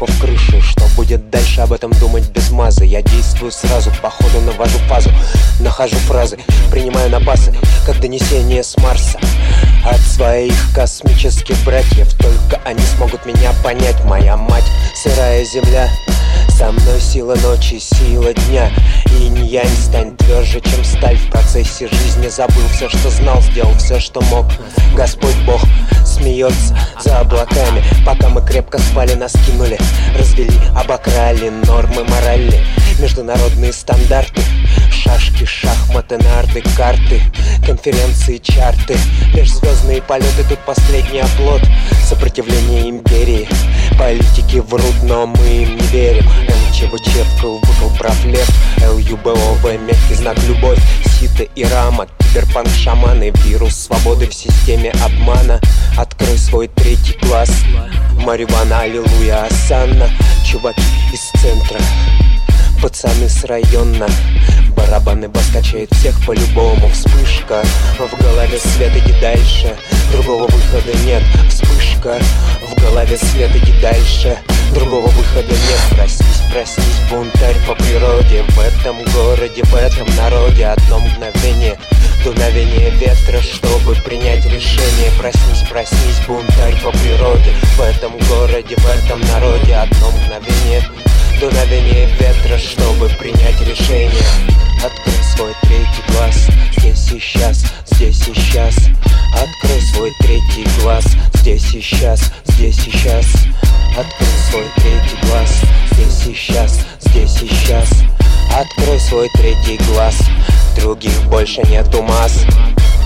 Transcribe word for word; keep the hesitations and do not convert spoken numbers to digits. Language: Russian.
глубоко в крышу. Что будет дальше, об этом думать без мазы. Я действую сразу, по ходу навожу фазу. Нахожу фразы, принимаю на басы, как донесение с Марса от своих космических братьев. Только они смогут меня понять. Моя мать, сырая земля, со мной сила ночи, сила дня. Инь-янь, стань тверже, чем сталь. В процессе жизни забыл все, что знал, сделал все, что мог. Господь Бог смеется за облаками. Пока мы крепко спали, нас кинули, развели, обокрали нормы морали, международные стандарты, шашки, шахматы, нарды, карты, конференции, чарты. Межзвездные полеты, тут последний оплот. Сопротивление империи. Политики врут, но мы им не верим. эн че вэ че вкл, выкл, прав лев. эл ю бэ о вэ, мягкий знак любовь. Сита и рама, киберпанк, шаманы. Вирус свободы в системе обмана. Открой свой третий глаз. Марихуана, аллилуйя, осанна. Чуваки из центра, пацаны с района. Барабаны, бас качает всех по-любому. Вспышка, в голове свет, иди дальше. Другого выхода нет. Вспышка, в голове свет, иди дальше. Другого выхода нет. Проснись, проснись, бунтарь по природе. В этом городе, в этом народе одно мгновение, дуновение ветра, чтобы принять решение. Проснись, проснись, бунтарь по природе. В этом городе, в этом народе одно мгновение, дуновение ветра, чтобы принять решение. Открой свой третий глаз, здесь и сейчас, здесь и сейчас. Открой свой третий глаз, здесь и сейчас, здесь и сейчас. Открой свой третий глаз, здесь и сейчас, здесь и сейчас. Открой свой третий глаз, других больше нету масс.